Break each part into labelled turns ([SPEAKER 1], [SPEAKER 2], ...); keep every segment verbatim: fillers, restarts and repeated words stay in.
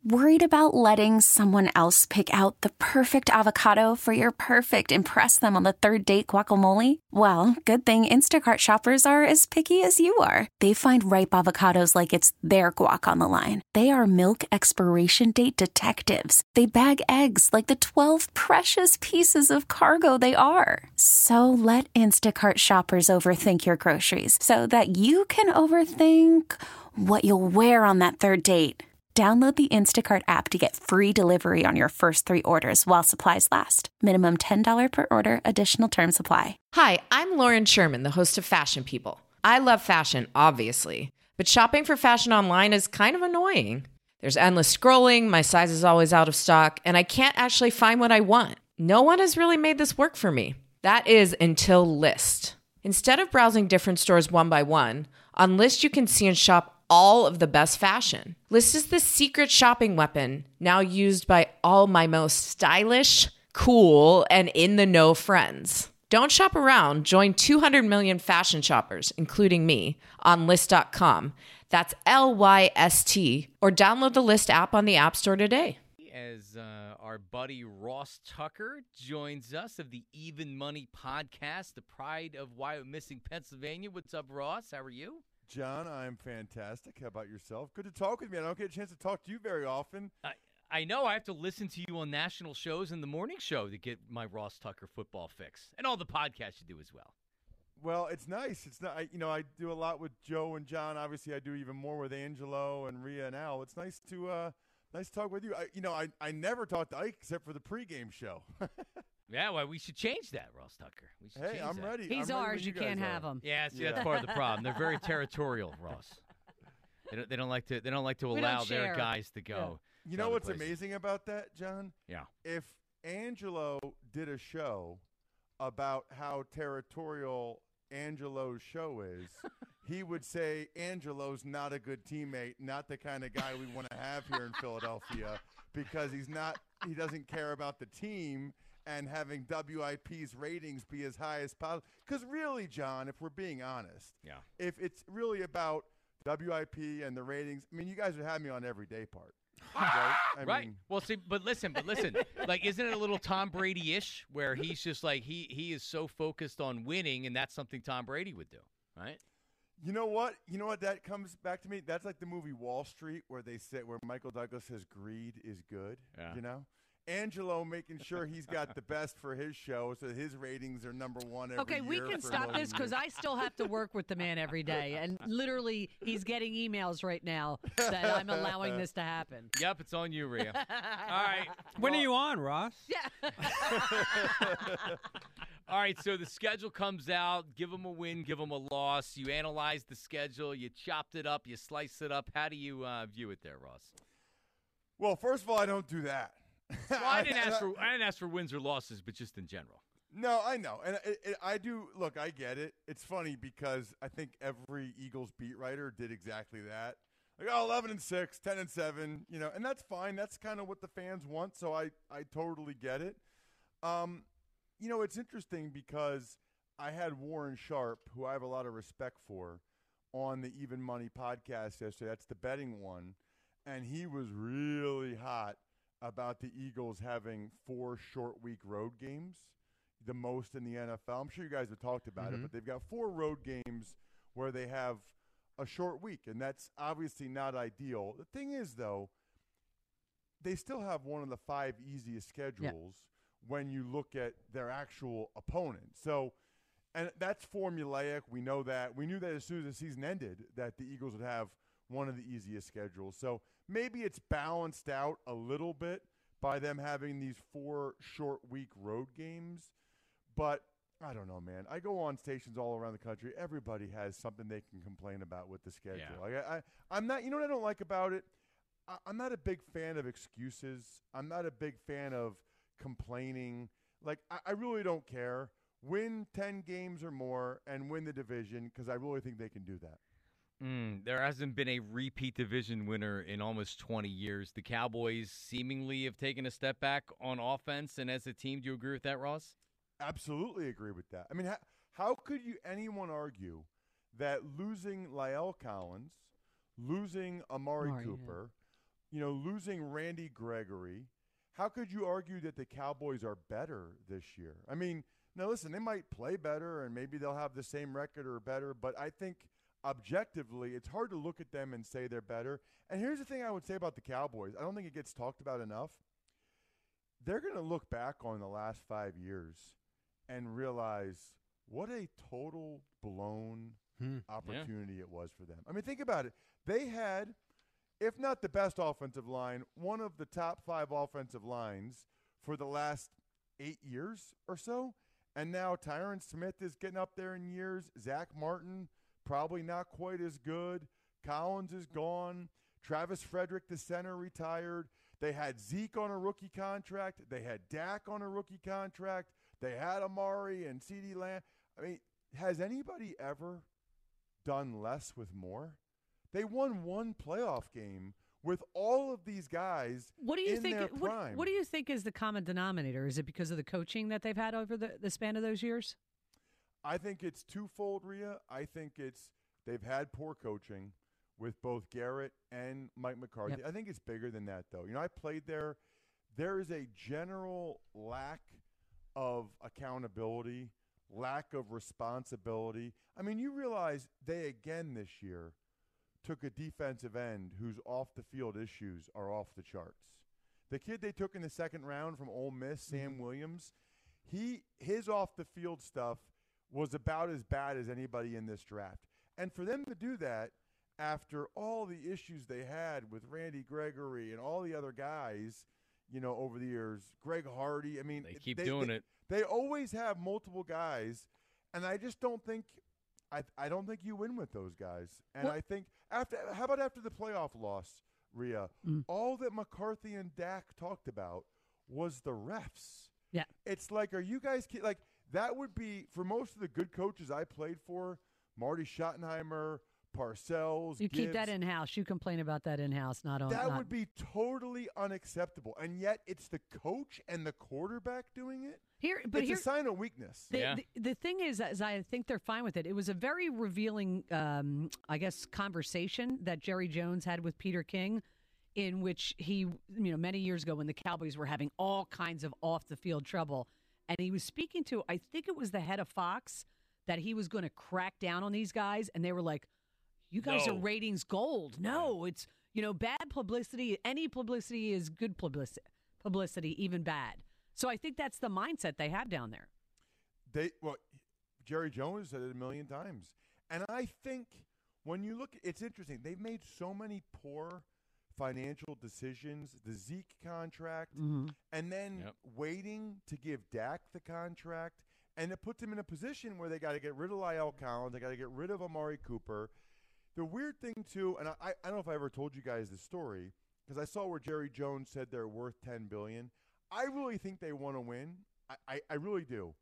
[SPEAKER 1] Worried about letting someone else pick out the perfect avocado for your perfect impress them on the third date guacamole? Well, good thing Instacart shoppers are as picky as you are. They find ripe avocados like it's their guac on the line. They are milk expiration date detectives. They bag eggs like the twelve precious pieces of cargo they are. So let Instacart shoppers overthink your groceries so that you can overthink what you'll wear on that third date. Download the Instacart app to get free delivery on your first three orders while supplies last. Minimum ten dollars per order. Additional terms apply.
[SPEAKER 2] Hi, I'm Lauren Sherman, the host of Fashion People. I love fashion, obviously, but shopping for fashion online is kind of annoying. There's endless scrolling, my size is always out of stock, and I can't actually find what I want. No one has really made this work for me. That is until Lyst. Instead of browsing different stores one by one, on Lyst you can see and shop all of the best fashion. Lyst is the secret shopping weapon now used by all my most stylish, cool, and in-the-know friends. Don't shop around. Join two hundred million fashion shoppers, including me, on Lyst dot com. That's L Y S T. Or download the Lyst app on the App Store today.
[SPEAKER 3] As uh, our buddy Ross Tucker joins us of the Even Money podcast, the pride of Wyomissing, Pennsylvania. What's up, Ross? How are you?
[SPEAKER 4] John, I'm fantastic. How about yourself? Good to talk with me. I don't get a chance to talk to you very often.
[SPEAKER 3] I, I know I have to listen to you on national shows and the morning show to get my Ross Tucker football fix, and all the podcasts you do as well.
[SPEAKER 4] Well, it's nice. It's not. I, you know, I do a lot with Joe and John. Obviously, I do even more with Angelo and Rhea and Al. It's nice to uh, nice to talk with you. I, you know, I, I never talked to Ike except for the pregame show.
[SPEAKER 3] Yeah, well, we should change that, Ross Tucker. We should
[SPEAKER 4] hey,
[SPEAKER 3] change
[SPEAKER 4] I'm
[SPEAKER 3] that.
[SPEAKER 4] ready.
[SPEAKER 5] He's
[SPEAKER 4] I'm ready
[SPEAKER 5] ours. You,
[SPEAKER 4] you
[SPEAKER 5] can't
[SPEAKER 4] are.
[SPEAKER 5] have him.
[SPEAKER 3] Yeah, see,
[SPEAKER 4] Yeah.
[SPEAKER 3] that's part of the problem. They're very territorial, Ross. They don't, they don't like to. They don't like to
[SPEAKER 5] We
[SPEAKER 3] allow
[SPEAKER 5] don't
[SPEAKER 3] their
[SPEAKER 5] share.
[SPEAKER 3] guys to go.
[SPEAKER 4] You
[SPEAKER 3] to
[SPEAKER 4] know
[SPEAKER 3] other
[SPEAKER 4] what's
[SPEAKER 3] places.
[SPEAKER 4] amazing about that, John?
[SPEAKER 3] Yeah.
[SPEAKER 4] If Angelo did a show about how territorial Angelo's show is, he would say Angelo's not a good teammate, not the kind of guy we want to have here in Philadelphia, because he's not. He doesn't care about the team and having W I P's ratings be as high as possible. Because really, John, if we're being honest,
[SPEAKER 3] Yeah.
[SPEAKER 4] if it's really about W I P and the ratings, I mean, you guys would have me on every day part. Right? I
[SPEAKER 3] Right.
[SPEAKER 4] mean,
[SPEAKER 3] Well, see, but listen, but listen. Like, isn't it a little Tom Brady-ish where he's just like he he is so focused on winning, and that's something Tom Brady would do, right?
[SPEAKER 4] you know what? You know what? That comes back to me. That's like the movie Wall Street, where they say, where Michael Douglas says greed is good.
[SPEAKER 3] Yeah.
[SPEAKER 4] You know, Angelo making sure he's got the best for his show, so his ratings are number one every
[SPEAKER 5] Okay, we
[SPEAKER 4] year
[SPEAKER 5] can
[SPEAKER 4] for a
[SPEAKER 5] stop
[SPEAKER 4] million
[SPEAKER 5] this because
[SPEAKER 4] years.
[SPEAKER 5] I still have to work with the man every day. And literally, he's getting emails right now that I'm allowing this to happen.
[SPEAKER 3] Yep, it's on you, Rhea. All right.
[SPEAKER 6] When
[SPEAKER 3] Well,
[SPEAKER 6] are you on, Ross?
[SPEAKER 5] Yeah.
[SPEAKER 3] All right, so the schedule comes out. Give them a win, give them a loss. You analyze the schedule. You chopped it up. You sliced it up. How do you uh, view it there, Ross?
[SPEAKER 4] Well, first of all, I don't do that.
[SPEAKER 3] Well, I didn't ask for I didn't ask for wins or losses, but just in general.
[SPEAKER 4] No, I know, and it, it, I do. Look, I get it. It's funny because I think every Eagles beat writer did exactly that. Like, oh, eleven and six, ten and seven, you know, and that's fine. That's kind of what the fans want, so I, I totally get it. Um, you know, it's interesting because I had Warren Sharp, who I have a lot of respect for, on the Even Money podcast yesterday. That's the betting one, and he was really hot about the Eagles having four short week road games, the most in the N F L. I'm sure you guys have talked about
[SPEAKER 3] Mm-hmm.
[SPEAKER 4] it, but they've got four road games where they have a short week, and that's obviously not ideal. The thing is, though, they still have one of the five easiest schedules when you look at their actual opponent. So, and that's formulaic. We know that. We knew that as soon as the season ended that the Eagles would have one of the easiest schedules. So maybe it's balanced out a little bit by them having these four short week road games. But I don't know, man. I go on stations all around the country. Everybody has something they can complain about with the schedule.
[SPEAKER 3] Yeah.
[SPEAKER 4] Like I, I, I'm not. You know what I don't like about it? I, I'm not a big fan of excuses. I'm not a big fan of complaining. Like I, I really don't care. Win ten games or more and win the division because I really think they can do that.
[SPEAKER 3] Mm, there hasn't been a repeat division winner in almost twenty years. The Cowboys seemingly have taken a step back on offense and as a team. Do you agree with that, Ross?
[SPEAKER 4] Absolutely agree with that. I mean, how, how could you anyone argue that losing La'el Collins, losing Amari
[SPEAKER 5] Amari,
[SPEAKER 4] Cooper, you know, losing Randy Gregory, how could you argue that the Cowboys are better this year? I mean, now listen, they might play better and maybe they'll have the same record or better, but I think objectively it's hard to look at them and say they're better. And here's the thing I would say about the Cowboys. I don't think it gets talked about enough. They're going to look back on the last five years and realize what a total blown
[SPEAKER 6] Hmm.
[SPEAKER 4] opportunity it was for them. I mean, think about it. They had, if not the best offensive line, one of the top five offensive lines for the last eight years or so. And now Tyron Smith is getting up there in years. Zach Martin, probably not quite as good. Collins is gone. Travis Frederick, the center, retired. They had Zeke on a rookie contract. They had Dak on a rookie contract. They had Amari and CeeDee Lamb. I mean, has anybody ever done less with more? They won one playoff game with all of these guys
[SPEAKER 5] What do you
[SPEAKER 4] in
[SPEAKER 5] think?
[SPEAKER 4] their
[SPEAKER 5] What,
[SPEAKER 4] prime.
[SPEAKER 5] what do you think is the common denominator? Is it because of the coaching that they've had over the, the span of those years?
[SPEAKER 4] I think it's twofold, Rhea. I think it's they've had poor coaching with both Garrett and Mike McCarthy.
[SPEAKER 5] Yep.
[SPEAKER 4] I think it's bigger than that, though. You know, I played there. There is a general lack of accountability, lack of responsibility. I mean, you realize they, again this year, took a defensive end whose off-the-field issues are off the charts. The kid they took in the second round from Ole Miss, Sam Williams, he his off-the-field stuff was about as bad as anybody in this draft. And for them to do that after all the issues they had with Randy Gregory and all the other guys, you know, over the years, Greg Hardy, I mean.
[SPEAKER 3] They keep doing
[SPEAKER 4] they,
[SPEAKER 3] it.
[SPEAKER 4] They always have multiple guys, and I just don't think I I don't think you win with those guys. And
[SPEAKER 5] What-
[SPEAKER 4] I think after how about after the playoff loss, Rhea,
[SPEAKER 5] Mm.
[SPEAKER 4] all that McCarthy and Dak talked about was the refs.
[SPEAKER 5] Yeah.
[SPEAKER 4] It's like, are you guys ki- like that would be for most of the good coaches I played for, Marty Schottenheimer, Parcells.
[SPEAKER 5] You keep that
[SPEAKER 4] Gibbs,
[SPEAKER 5] in house. You complain about that in house, not on.
[SPEAKER 4] That
[SPEAKER 5] not,
[SPEAKER 4] would be totally unacceptable. And yet it's the coach and the quarterback doing it.
[SPEAKER 5] here. But
[SPEAKER 4] it's
[SPEAKER 5] here,
[SPEAKER 4] a sign of weakness.
[SPEAKER 5] The,
[SPEAKER 3] Yeah.
[SPEAKER 5] the, the thing is, is, I think they're fine with it. It was a very revealing, um, I guess, conversation that Jerry Jones had with Peter King, in which he, you know, many years ago when the Cowboys were having all kinds of off the field trouble, and he was speaking to, I think it was the head of Fox, that he was going to crack down on these guys, and they were like, "You guys
[SPEAKER 3] No.
[SPEAKER 5] are ratings gold." No, it's, you know, bad publicity. Any publicity is good publicity. Publicity, even bad. So I think that's the mindset they have down there.
[SPEAKER 4] They well, Jerry Jones said it a million times, and I think when you look, it's interesting. They've made so many poor financial decisions. The Zeke contract,
[SPEAKER 5] Mm-hmm.
[SPEAKER 4] and then
[SPEAKER 3] Yep.
[SPEAKER 4] waiting to give Dak the contract, and it puts them in a position where they got to get rid of Lyle Collins. They got to get rid of Amari Cooper. The weird thing too, and I, I don't know if I ever told you guys this story because I saw where Jerry Jones said they're worth ten billion dollars. I really think they want to win. I, I, I really do.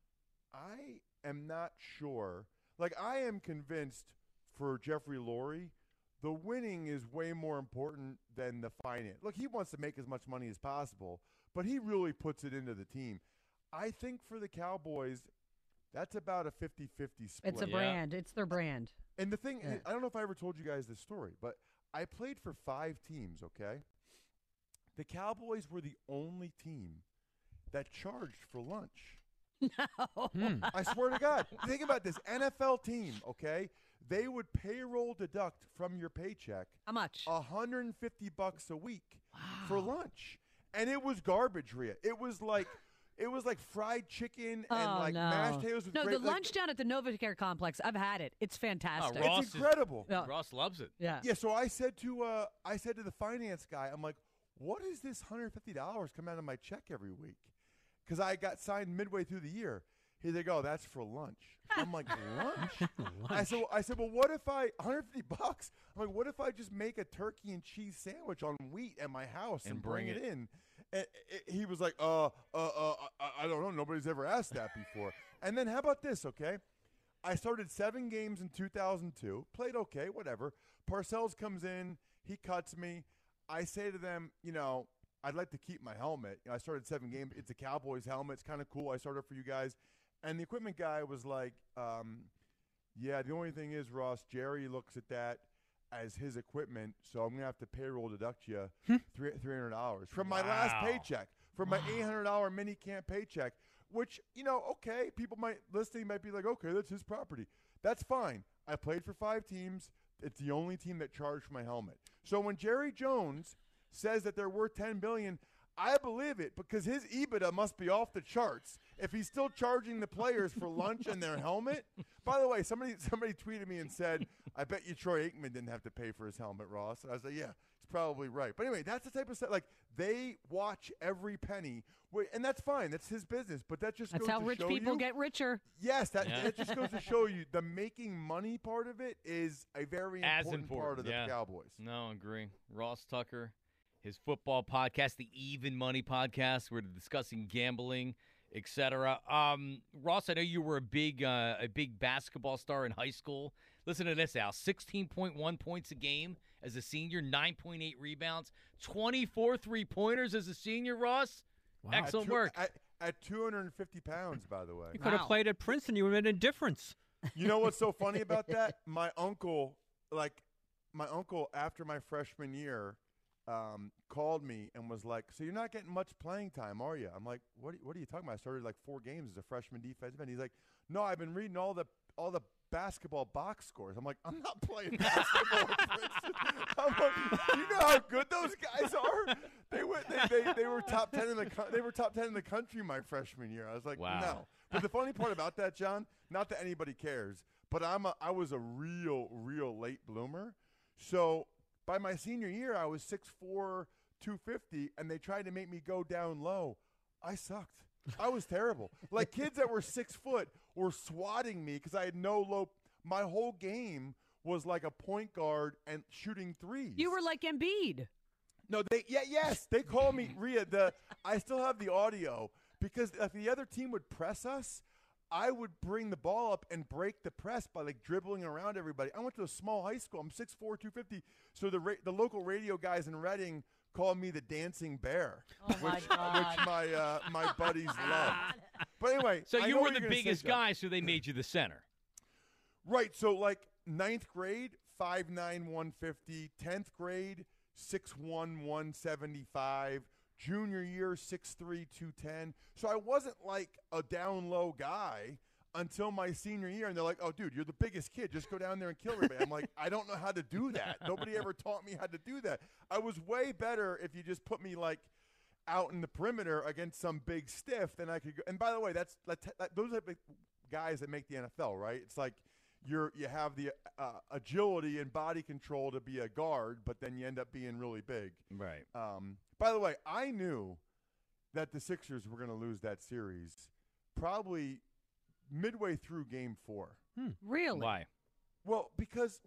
[SPEAKER 4] I am not sure. Like, I am convinced for Jeffrey Lurie, the winning is way more important than the finance. Look, he wants to make as much money as possible, but he really puts it into the team. I think for the Cowboys, that's about a fifty-fifty split.
[SPEAKER 5] It's a
[SPEAKER 3] Yeah.
[SPEAKER 5] brand. It's their brand.
[SPEAKER 4] And the thing,
[SPEAKER 5] Yeah.
[SPEAKER 4] I don't know if I ever told you guys this story, but I played for five teams, okay? The Cowboys were the only team that charged for lunch.
[SPEAKER 5] No.
[SPEAKER 4] I swear to God. Think about this. N F L team, okay? They would payroll deduct from your paycheck
[SPEAKER 5] How much?
[SPEAKER 4] one hundred fifty bucks a week for lunch. And it was garbage, Rhea. It was like it was like fried chicken and
[SPEAKER 5] oh,
[SPEAKER 4] like
[SPEAKER 5] no.
[SPEAKER 4] mashed potatoes with
[SPEAKER 5] no,
[SPEAKER 4] great,
[SPEAKER 5] the
[SPEAKER 4] like-
[SPEAKER 5] lunch down at the Novacare complex, I've had it. It's fantastic.
[SPEAKER 3] Ross
[SPEAKER 4] It's
[SPEAKER 3] is-
[SPEAKER 4] incredible.
[SPEAKER 5] Yeah.
[SPEAKER 3] Ross loves it.
[SPEAKER 5] yeah.
[SPEAKER 4] Yeah, so I said to uh, I said to the finance guy, I'm like, what is this one hundred fifty dollars come out of my check every week? Because I got signed midway through the year. Here they go. That's for lunch. I'm like, lunch? I said, well, I said, well, what if I one hundred fifty bucks? I'm like, what if I just make a turkey and cheese sandwich on wheat at my house and,
[SPEAKER 3] And
[SPEAKER 4] bring,
[SPEAKER 3] bring
[SPEAKER 4] it,
[SPEAKER 3] it.
[SPEAKER 4] in? And it, he was like, uh, uh, uh, I, I don't know. Nobody's ever asked that before. And then how about this? Okay, I started seven games in two thousand two. Played okay, whatever. Parcells comes in. He cuts me. I say to them, you know, I'd like to keep my helmet. You know, I started seven games. It's a Cowboys helmet. It's kind of cool. I started for you guys. And the equipment guy was like, um, yeah, the only thing is, Ross, Jerry looks at that as his equipment, so I'm gonna have to payroll deduct you
[SPEAKER 6] Hmm.
[SPEAKER 4] three three hundred dollars from my last
[SPEAKER 3] Wow.
[SPEAKER 4] paycheck, from my eight hundred dollar mini camp paycheck. Which, you know, okay, people might listening might be like, okay, that's his property. That's fine. I played for five teams. It's the only team that charged for my helmet. So when Jerry Jones says that they're worth ten billion dollars, I believe it because his EBITDA must be off the charts if he's still charging the players for lunch and their helmet. By the way, somebody somebody tweeted me and said, I bet you Troy Aikman didn't have to pay for his helmet, Ross. And I was like, yeah, he's probably right. But anyway, that's the type of stuff. Like, they watch every penny, Wait, and that's fine. That's his business. But that just
[SPEAKER 5] That's
[SPEAKER 4] goes
[SPEAKER 5] how
[SPEAKER 4] to
[SPEAKER 5] rich
[SPEAKER 4] show
[SPEAKER 5] people
[SPEAKER 4] you,
[SPEAKER 5] get richer.
[SPEAKER 4] Yes, that,
[SPEAKER 3] Yeah.
[SPEAKER 4] that just goes to show you the making money part of it is a very
[SPEAKER 3] As
[SPEAKER 4] important, part
[SPEAKER 3] important,
[SPEAKER 4] of the
[SPEAKER 3] yeah.
[SPEAKER 4] Cowboys.
[SPEAKER 3] No, I agree. Ross Tucker, his football podcast, the Even Money podcast. We're discussing gambling, et cetera. Um, Ross, I know you were a big uh, a big basketball star in high school. Listen to this, Al. sixteen point one points a game as a senior, nine point eight rebounds, twenty-four three-pointers as a senior, Ross. Excellent
[SPEAKER 4] At two-
[SPEAKER 3] work.
[SPEAKER 4] At, at two hundred fifty pounds, by the way.
[SPEAKER 6] You could have
[SPEAKER 5] Wow.
[SPEAKER 6] played at Princeton. You would have made a difference.
[SPEAKER 4] You know what's so funny about that? My uncle, like, my uncle after my freshman year, um, called me and was like, "So you're not getting much playing time, are you?" I'm like, "What? Are, what are you talking about? I started like four games as a freshman defensive end." He's like, "No, I've been reading all the all the basketball box scores." I'm like, "I'm not playing basketball at Princeton." I'm like, "You know how good those guys are? They were they, they, they were top ten in the co- they were top ten in the country my freshman year." I was like,
[SPEAKER 3] Wow.
[SPEAKER 4] "No." But the funny part about that, John, not that anybody cares, but I'm a, I was a real, real late bloomer. So by my senior year, I was six four, two fifty, and they tried to make me go down low. I sucked. I was terrible. Like, kids that were six foot were swatting me because I had no low. My whole game was like a point guard and shooting threes.
[SPEAKER 5] You were like Embiid.
[SPEAKER 4] No, they yeah, yes, they call me Rhea. The I still have the audio because if the other team would press us, I would bring the ball up and break the press by like dribbling around everybody. I went to a small high school. I'm six four, two fifty. So the ra- the local radio guys in Reading called me the Dancing Bear,
[SPEAKER 7] Oh my
[SPEAKER 4] which,
[SPEAKER 7] God.
[SPEAKER 4] which my uh, my buddies loved. But anyway,
[SPEAKER 3] So
[SPEAKER 4] I
[SPEAKER 3] you
[SPEAKER 4] know
[SPEAKER 3] were
[SPEAKER 4] what
[SPEAKER 3] the
[SPEAKER 4] you're gonna say,
[SPEAKER 3] biggest
[SPEAKER 4] John.
[SPEAKER 3] guy, so they made you the center.
[SPEAKER 4] Right. So like ninth grade, five nine, one fifty. Tenth grade, six one, one seventy-five. Junior year, six three, two ten. So I wasn't like a down low guy until my senior year. And they're like, "Oh, dude, you're the biggest kid. Just go down there and kill everybody." I'm like, I don't know how to do that. Nobody ever taught me how to do that. I was way better if you just put me like out in the perimeter against some big stiff, then I could go. And by the way, that's that, that, those are the guys that make the N F L, right? It's like you're you have the uh, agility and body control to be a guard, but then you end up being really big.
[SPEAKER 3] Right.
[SPEAKER 4] Um, by the way, I knew that the Sixers were going to lose that series probably midway through Game Four.
[SPEAKER 5] Really?
[SPEAKER 3] Why?
[SPEAKER 4] Well, because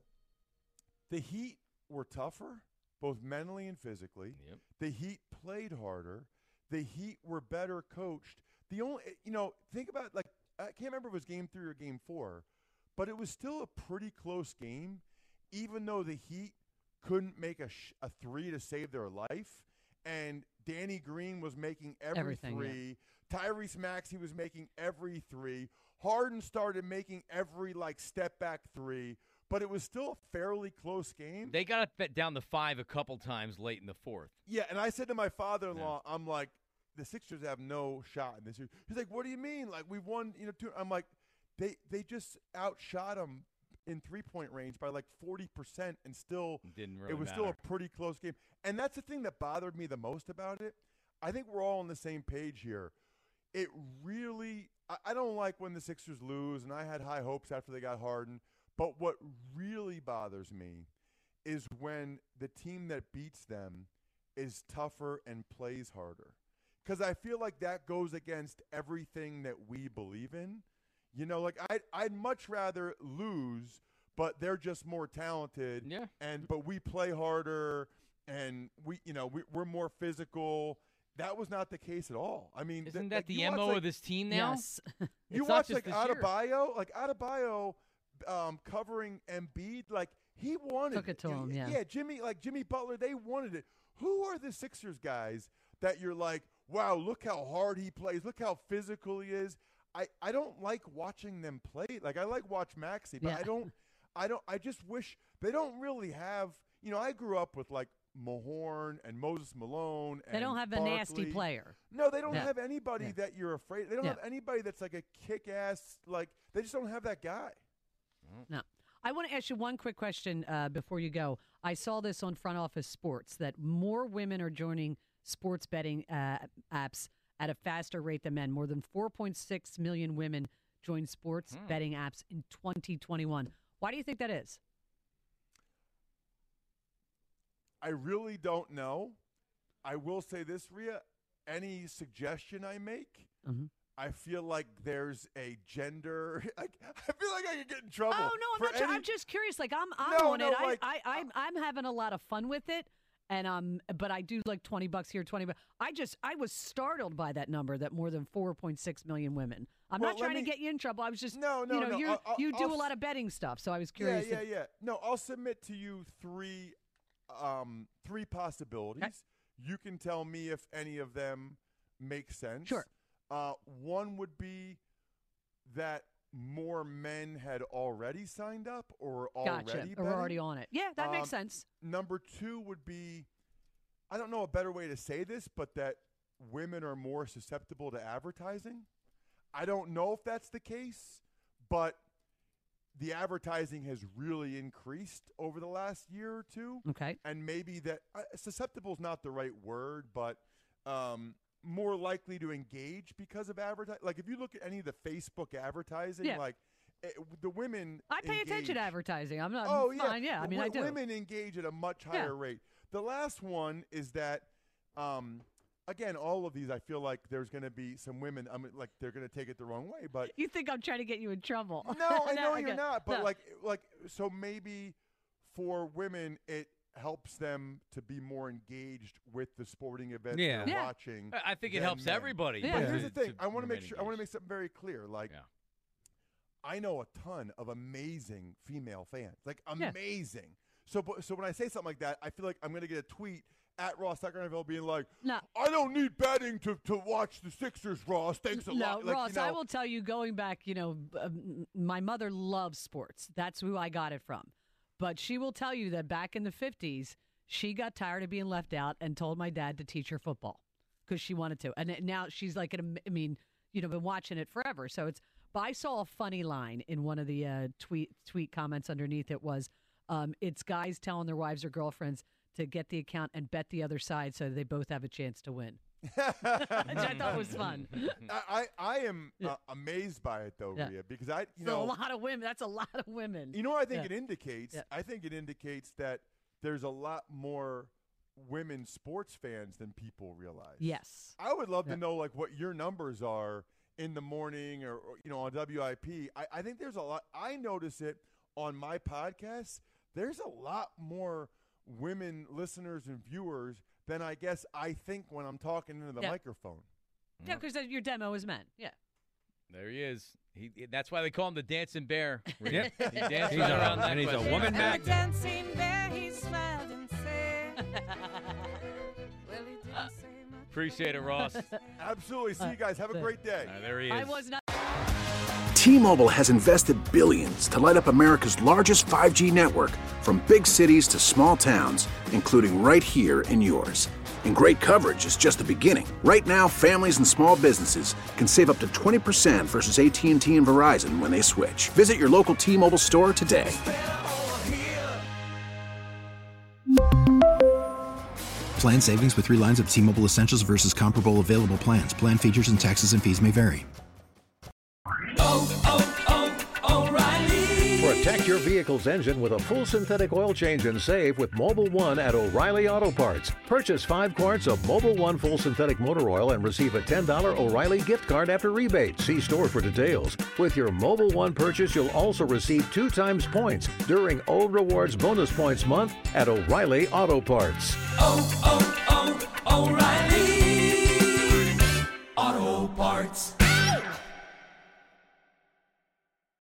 [SPEAKER 4] the Heat were tougher, both mentally and physically.
[SPEAKER 3] Yep.
[SPEAKER 4] The Heat played harder. The Heat were better coached. The only, you know, think about, like, I can't remember if it was Game Three or Game Four, but it was still a pretty close game, even though the Heat couldn't make a sh- a three to save their life, and Danny Green was making every
[SPEAKER 5] Everything, yeah.
[SPEAKER 4] three. Tyrese Maxey was making every three. Harden started making every like step back three, but it was still a fairly close game.
[SPEAKER 3] They got it down to five a couple times late in the fourth.
[SPEAKER 4] Yeah, and I said to my father-in-law, I'm like, the Sixers have no shot in this. He's like, what do you mean? Like, we've won, you know, two. I'm like, they they just outshot them in three-point range by like forty percent, and still
[SPEAKER 3] Didn't really
[SPEAKER 4] it was
[SPEAKER 3] matter.
[SPEAKER 4] still a pretty close game. And that's the thing that bothered me the most about it. I think we're all on the same page here. It really I, I don't like when the Sixers lose, and I had high hopes after they got Harden. But what really bothers me is when the team that beats them is tougher and plays harder. Because I feel like that goes against everything that we believe in. You know, like I'd, I'd much rather lose, but they're just more talented.
[SPEAKER 3] Yeah.
[SPEAKER 4] And but we play harder, and we, you know, we, we're more physical. That was not the case at all. I mean,
[SPEAKER 3] Isn't
[SPEAKER 4] th-
[SPEAKER 3] that
[SPEAKER 4] like,
[SPEAKER 3] the
[SPEAKER 4] you watch,
[SPEAKER 3] M O
[SPEAKER 4] like,
[SPEAKER 3] of this team now?
[SPEAKER 5] Yes.
[SPEAKER 4] you
[SPEAKER 3] It's not
[SPEAKER 4] watch
[SPEAKER 3] just
[SPEAKER 4] like
[SPEAKER 3] this year.
[SPEAKER 4] Adebayo, like Adebayo, um, covering Embiid, like he wanted
[SPEAKER 5] Took it to him, yeah.
[SPEAKER 4] Yeah, Jimmy, like Jimmy Butler, they wanted it. Who are the Sixers guys that you're like, wow, look how hard he plays, look how physical he is? I, I don't like watching them play. Like I like watch Maxey, but
[SPEAKER 5] Yeah.
[SPEAKER 4] I don't, I don't, I just wish they don't really have, you know, I grew up with like Mahorn and Moses Malone. And
[SPEAKER 5] They don't have
[SPEAKER 4] Barkley.
[SPEAKER 5] a nasty player.
[SPEAKER 4] No, they don't
[SPEAKER 5] Yeah.
[SPEAKER 4] have anybody
[SPEAKER 5] Yeah.
[SPEAKER 4] that you're afraid. They don't
[SPEAKER 5] Yeah.
[SPEAKER 4] have anybody that's like a kick-ass, like, they just don't have that guy.
[SPEAKER 5] No. I want to ask you one quick question uh, before you go. I saw this on Front Office Sports, that more women are joining sports betting uh, apps at a faster rate than men. More than four point six million women joined sports
[SPEAKER 3] Hmm.
[SPEAKER 5] betting apps in twenty twenty-one. Why do you think that is?
[SPEAKER 4] I really don't know. I will say this, Rhea. Any suggestion I make,
[SPEAKER 5] Mhm.
[SPEAKER 4] I feel like there's a gender. I, I feel like I could get in trouble.
[SPEAKER 5] Oh no, I'm
[SPEAKER 4] for
[SPEAKER 5] not. Sure.
[SPEAKER 4] any-
[SPEAKER 5] I'm just curious. Like I'm, I'm
[SPEAKER 4] No,
[SPEAKER 5] on
[SPEAKER 4] no,
[SPEAKER 5] it. I,
[SPEAKER 4] like,
[SPEAKER 5] I, I'm, I'm having a lot of fun with it, and um, but I do like twenty bucks here, twenty bucks. I just, I was startled by that number, that more than four point six million women. I'm
[SPEAKER 4] Well,
[SPEAKER 5] not
[SPEAKER 4] let
[SPEAKER 5] trying
[SPEAKER 4] me-
[SPEAKER 5] to get you in trouble. I was just,
[SPEAKER 4] No, no,
[SPEAKER 5] you know,
[SPEAKER 4] no,
[SPEAKER 5] you
[SPEAKER 4] I'll- I'll-
[SPEAKER 5] you do
[SPEAKER 4] I'll
[SPEAKER 5] a
[SPEAKER 4] s-
[SPEAKER 5] lot of betting stuff, so I was
[SPEAKER 4] Yeah,
[SPEAKER 5] curious.
[SPEAKER 4] yeah,
[SPEAKER 5] if-
[SPEAKER 4] yeah. No, I'll submit to you three, um, three possibilities. You can tell me if any of them make sense.
[SPEAKER 5] Sure.
[SPEAKER 4] Uh, one would be that more men had already signed up or already
[SPEAKER 5] Gotcha.
[SPEAKER 4] betting.
[SPEAKER 5] Or we're already on it. Yeah, that makes
[SPEAKER 4] Um,
[SPEAKER 5] sense.
[SPEAKER 4] Number two would be, I don't know a better way to say this, but that women are more susceptible to advertising. I don't know if that's the case, but the advertising has really increased over the last year or two.
[SPEAKER 5] Okay.
[SPEAKER 4] And maybe that uh, susceptible is not the right word, but um, more likely to engage because of advertising. Like if you look at any of the Facebook advertising,
[SPEAKER 5] Yeah.
[SPEAKER 4] like it, the women
[SPEAKER 5] I pay attention
[SPEAKER 4] engage-
[SPEAKER 5] to advertising. I'm not.
[SPEAKER 4] Oh,
[SPEAKER 5] fine. yeah. I mean, I
[SPEAKER 4] W-
[SPEAKER 5] do.
[SPEAKER 4] Women engage at a much
[SPEAKER 5] Yeah.
[SPEAKER 4] higher rate. The last one is that, um, again, all of these, I feel like there's going to be some women, I mean, like they're going to take it the wrong way. But
[SPEAKER 5] You think I'm trying to get you in trouble?
[SPEAKER 4] no, I know
[SPEAKER 5] okay.
[SPEAKER 4] you're not. But
[SPEAKER 5] No.
[SPEAKER 4] like, like, so maybe for women, it helps them to be more engaged with the sporting event
[SPEAKER 6] Yeah.
[SPEAKER 4] they're
[SPEAKER 5] Yeah.
[SPEAKER 4] watching.
[SPEAKER 3] I think it
[SPEAKER 4] than
[SPEAKER 3] helps
[SPEAKER 4] men.
[SPEAKER 3] everybody.
[SPEAKER 5] Yeah.
[SPEAKER 4] But
[SPEAKER 3] to-
[SPEAKER 4] here's the thing:
[SPEAKER 3] to
[SPEAKER 4] I want to make
[SPEAKER 3] remain
[SPEAKER 4] sure. I want to make
[SPEAKER 3] engaged.
[SPEAKER 4] something very clear. Like,
[SPEAKER 3] Yeah.
[SPEAKER 4] I know a ton of amazing female fans, like
[SPEAKER 5] Yeah.
[SPEAKER 4] amazing. So, but, so when I say something like that, I feel like I'm going to get a tweet at Ross Tucker N F L being like,
[SPEAKER 5] No.
[SPEAKER 4] "I don't need betting to, to watch the Sixers, Ross. Thanks a
[SPEAKER 5] No,
[SPEAKER 4] lot." Like,
[SPEAKER 5] Ross,
[SPEAKER 4] you know,
[SPEAKER 5] I will tell you, going back, you know, um, my mother loves sports. That's who I got it from. But she will tell you that back in the fifties, she got tired of being left out and told my dad to teach her football because she wanted to. And it- now she's like, an, I mean, you know, been watching it forever. So it's, but I saw a funny line in one of the uh, tweet tweet comments underneath it was, um, it's guys telling their wives or girlfriends to get the account and bet the other side so they both have a chance to win. Which I thought was fun.
[SPEAKER 4] I, I, I am
[SPEAKER 5] Yeah.
[SPEAKER 4] uh, amazed by it though,
[SPEAKER 5] Yeah.
[SPEAKER 4] Rhea, because I, you
[SPEAKER 5] So
[SPEAKER 4] know,
[SPEAKER 5] a lot of women. That's a lot of women.
[SPEAKER 4] you know what I think
[SPEAKER 5] Yeah.
[SPEAKER 4] it indicates?
[SPEAKER 5] Yeah.
[SPEAKER 4] I think it indicates that there's a lot more women sports fans than people realize.
[SPEAKER 5] Yes.
[SPEAKER 4] I would love
[SPEAKER 5] Yeah.
[SPEAKER 4] to know like what your numbers are in the morning or, or you know on W I P. I, I think there's a lot. I notice it on my podcast. There's a lot more women listeners and viewers than I guess I think when I'm talking into the
[SPEAKER 5] Yeah.
[SPEAKER 4] microphone.
[SPEAKER 5] Yeah, because your demo is men. Yeah.
[SPEAKER 3] There he is. He, that's why they call him the dancing bear.
[SPEAKER 6] Yeah.
[SPEAKER 3] He danced
[SPEAKER 6] He's
[SPEAKER 3] right
[SPEAKER 6] a-
[SPEAKER 3] around that
[SPEAKER 6] and he's a
[SPEAKER 3] question.
[SPEAKER 6] woman magnet.
[SPEAKER 7] Dancing bear, he smiled and said, well, he didn't say much.
[SPEAKER 3] Appreciate it, Ross.
[SPEAKER 4] Absolutely. See you guys. Have a great day.
[SPEAKER 3] Uh, there he is.
[SPEAKER 5] I was not.
[SPEAKER 8] T-Mobile has invested billions to light up America's largest five G network, from big cities to small towns, including right here in yours. And great coverage is just the beginning. Right now, families and small businesses can save up to twenty percent versus A T and T and Verizon when they switch. Visit your local T-Mobile store today.
[SPEAKER 9] Plan savings with three lines of T-Mobile Essentials versus comparable available plans. Plan features and taxes and fees may vary.
[SPEAKER 10] Protect your vehicle's engine with a full synthetic oil change and save with Mobile One at O'Reilly Auto Parts. Purchase five quarts of Mobile One full synthetic motor oil and receive a ten dollars O'Reilly gift card after rebate. See store for details. With your Mobile One purchase, you'll also receive two times points during O Rewards Bonus Points Month at O'Reilly Auto Parts.
[SPEAKER 7] Oh, oh, oh, O'Reilly Auto Parts.